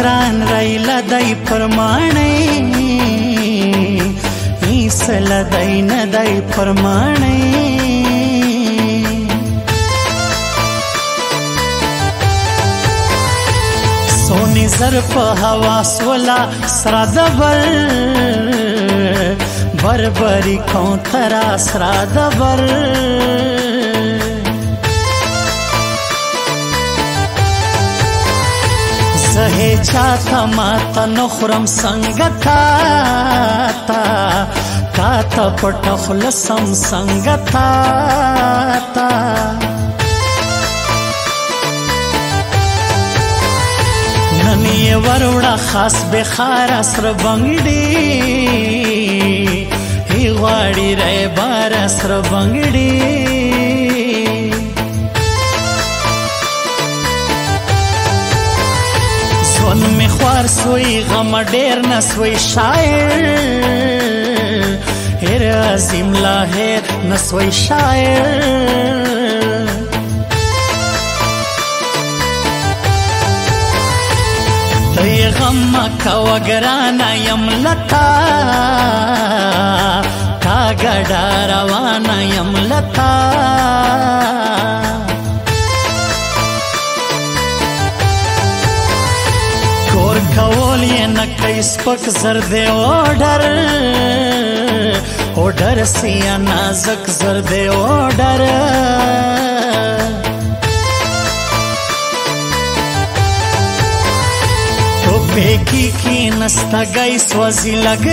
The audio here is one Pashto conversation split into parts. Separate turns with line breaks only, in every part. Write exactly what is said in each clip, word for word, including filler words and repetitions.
ګران رایلا دای پرمانه ایسل دای نه دای پرمانه سونی زر په هوا سولا سرا دبر بربری کو ترا سرا دبر زه چاته ماته نخرم څنګه تا تا تا ته پټ خلصم څنګه تا تا ننی وروړه خاص بخار سر بنگړي هی غواړي رې بار سر بنگړي ون می خوار سوی غم ډیر نسوی شاعر هر عظیم لاهر نسوی شاعر تی غم کا وگرانا یم لتا تا گډا روانه یم لتا کول یې نکای سپک زرد اوډر اوډر سیا نازک زرد اوډر ټوپې کی کی نستا گئی سوزی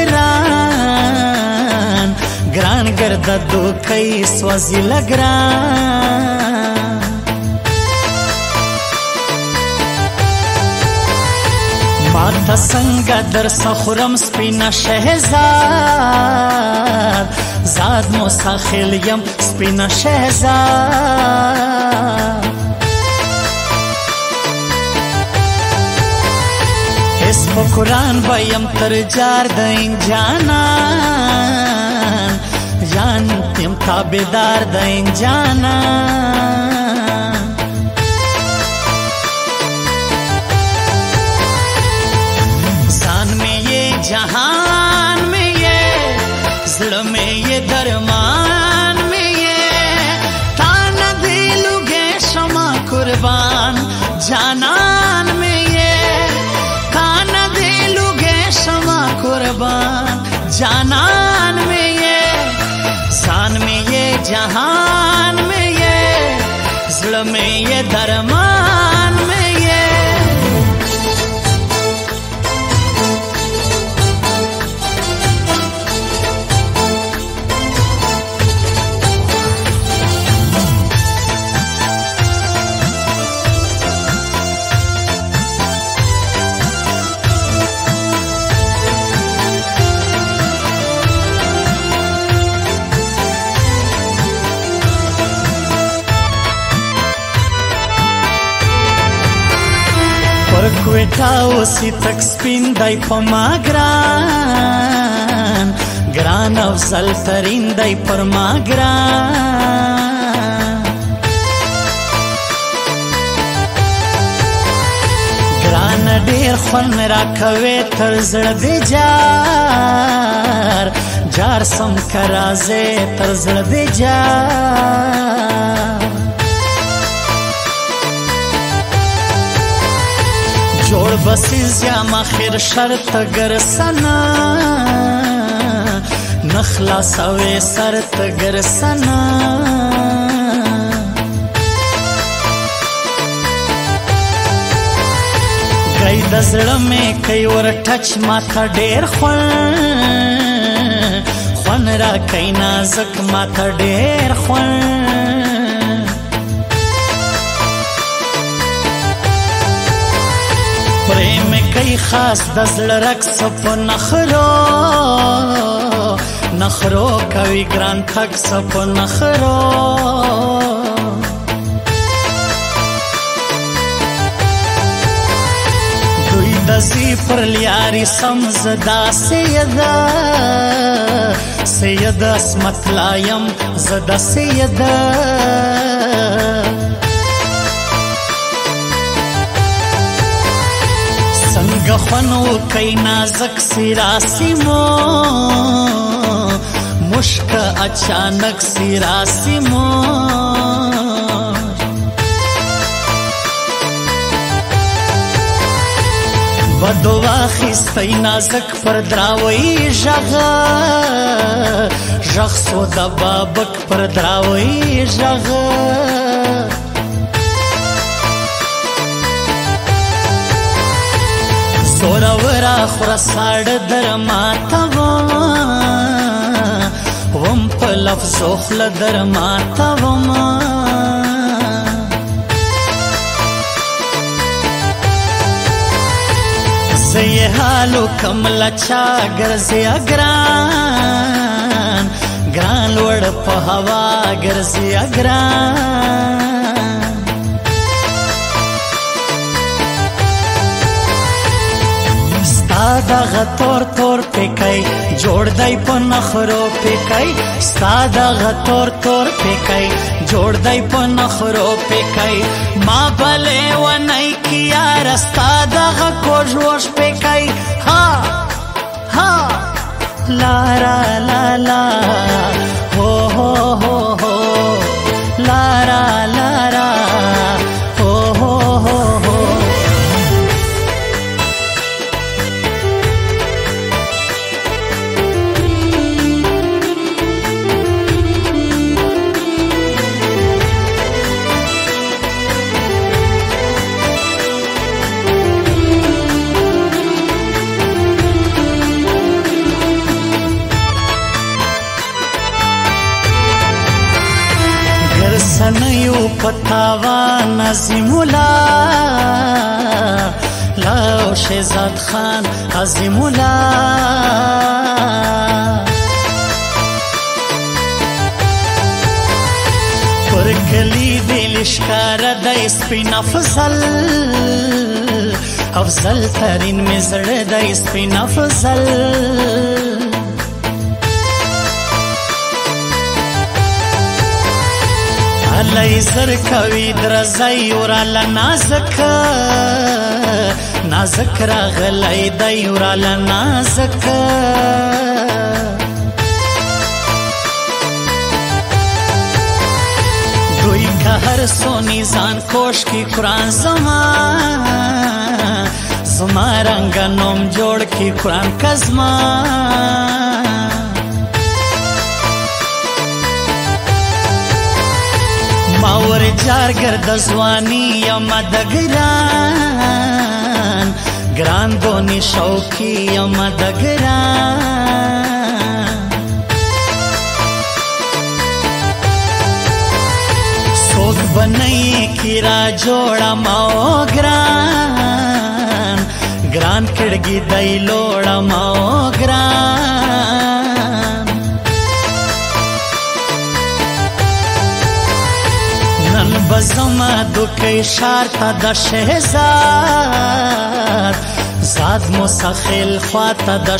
لګران ګران ګرد دو کای سوزی لګران ماتا سنگا در سخورم سپینا شهزاد زاد مساخل یم سپینا شهزاد اس پا قرآن بایم تر جار دین جانان جان تیم تابدار دین جانان जहान में ये जड़ में ये दरमान में ये ताना दिलुगे शमा कुर्बान जानन में ये ताना दिलुगे शमा कुर्बान जानन में ये शान में ये जहान में ये जड़ में ये दरमान में ये کوټاو سی تک سپین دای په ما ګران ګران افضل ترین دای پر ما ګران ګران ډیر خون را کوي تر زړه دی جار جار سم کرازه تر زړه دی جار جوړ بسیز یا مخیر شرط گر سنا نخلاص اوی سرت گر سنا گئی دزړه می کئی ور ټچ ماته ډیر خون خون را کئی نازک ماته ډیر خون پریم کئی خاص دزل رقص پا نخرو نخرو کوي ګران تک سپ نخرو دوی دزی پر لیاری سمزدا سیدا سید اسمت لایم زدا سیدا گخونو کئی نازک سی راسی مو مشک اچانک سی راسی مو بدو واخیستی نازک پر دراوی ژغه ژغ سو د بابک پر دراوی ژغه سورا ورا خورا ساړه در ماته وم په لفظو خوله در ماته وم زه یې حالو کم له چا ګرځې ګران ګران لوړ په هوا ګرځې ګران ستا دغه تور تور پیکی جوړ دی په نخرو پیکی ستا دغه تور تور پیکی جوړ دی په نخرو پیکی ما بلې ونی کی یار ستا دغه کوژ وژ پیکی ها ها لا را لا لا هو هو هو هو لا را لا را هو هو هو هو سنیو پتاوان عظیم الله لاو شهزاد خان عظیم الله پر کلی دل شکار د سپین افضل افضل ترین مزړه د سپین افضل لای زر کوي درځي ورال نازک نازک راغلای دی ورال نازک دوی که هر سونی ځان کوش کی قرآن زمان زما رنگ نوم جوړ کی قرآن کزما ماور جار گرد زوانی یم د گران گران دونی شوکی یم د گران سوک بنئی کی را جوڑا ماو گران گران کڑگی دی لوڑا ماو گران نن بزما دوکی شارتا د شهزاد زاد مسخل خواتا د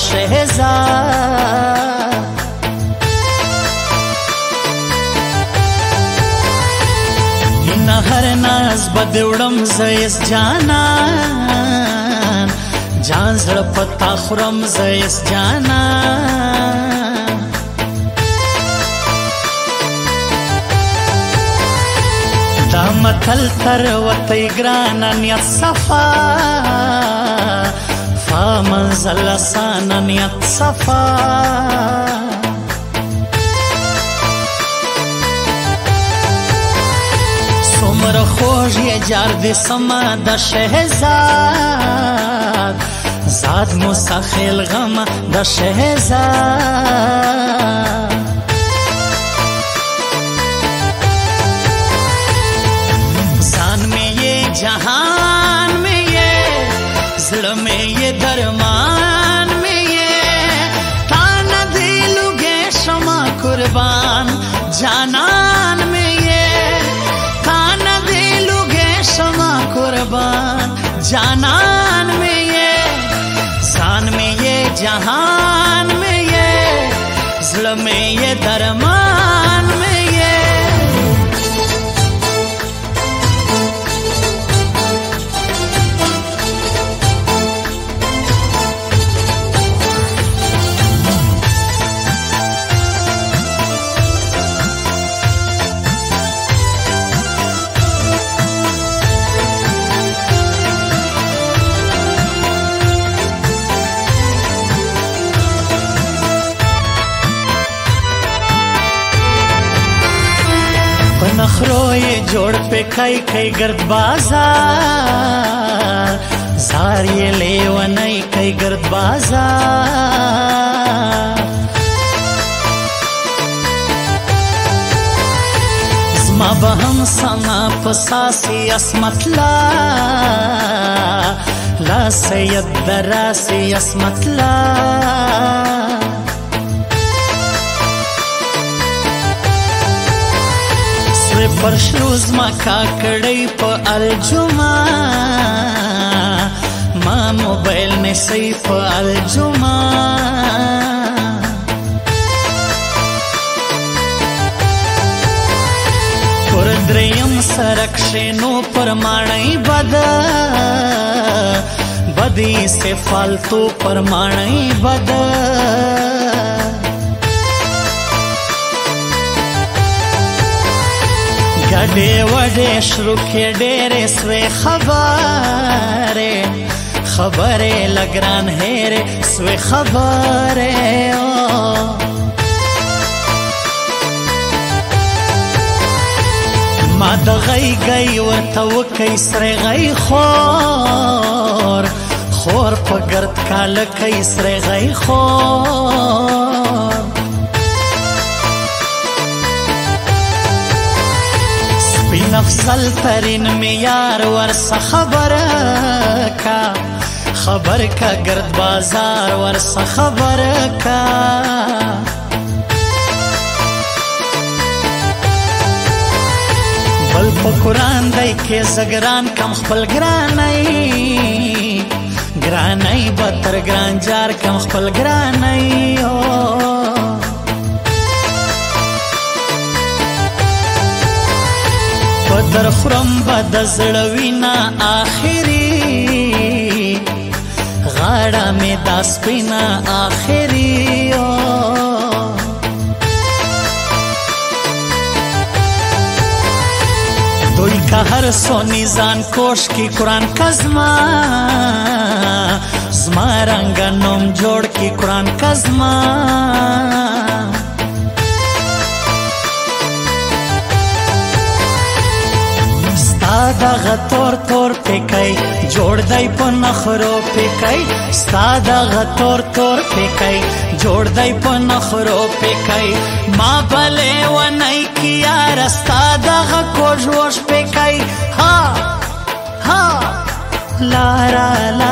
شهزاد این هر ناز بدوڑم زیس جانان جان زړه پتا خورم زیس جانان دا متل تر وتی گرانا نیت صفا فا منزل سانا نیت صفا سمر خوش یہ جار دی سما دا شہزاد زاد مسخل غم دا شہزاد جہان میں یہ زڑ میں یہ درمان میں یہ تانا دلو گے شما قربان جانان میں یہ تانا دلو گے شما قربان جانان میں یہ سان میں یہ جہان میں یہ زڑ میں یہ درمان میں یہ ये जोड़ पे कई कई गर्द बाजार जार ये लेवनई कई गर्द बाजार زما به هم سنا پساسی اسمتلا لا سید دراسی اسمتلا سوی پرشروز ما کاکڑی پا الجمع ما موبیل نسی پا الجمع پر دریم سرک شینو پر مانئی بدا بدی سے فالتو پر مانئی بدا گڑے وڑے شروع کے ڈیرے سوے خبرے خبرے لگران ہیرے سوے خبرے ما د غي غي ورته وکي سره غي خور خور په ګرد کاله کوي سره غي خور سپین افضل ترین معیار ورسه خبره کا خبر کا ګرد بازار ورسه خبره کا بل په قرآن دی کې زګران کم خپل ګرانۍ ګرانۍ به تر ګران جار کم خپل ګرانۍ په در خورم به د زړه وینا آخري غاړه مې دا سپینه آخري دوی که هر سونی زان کوش کی قرآن کزما زما رنگا نوم جوڑ کی قرآن کزما ستا دغه تور تور پکای جوړ دی په نخرو پکای ستا دغه تور تور پکای جوړ دی په نخرو پکای ما بلې ونای کیا رستا دغه کوژ وش پکای ها ها لارا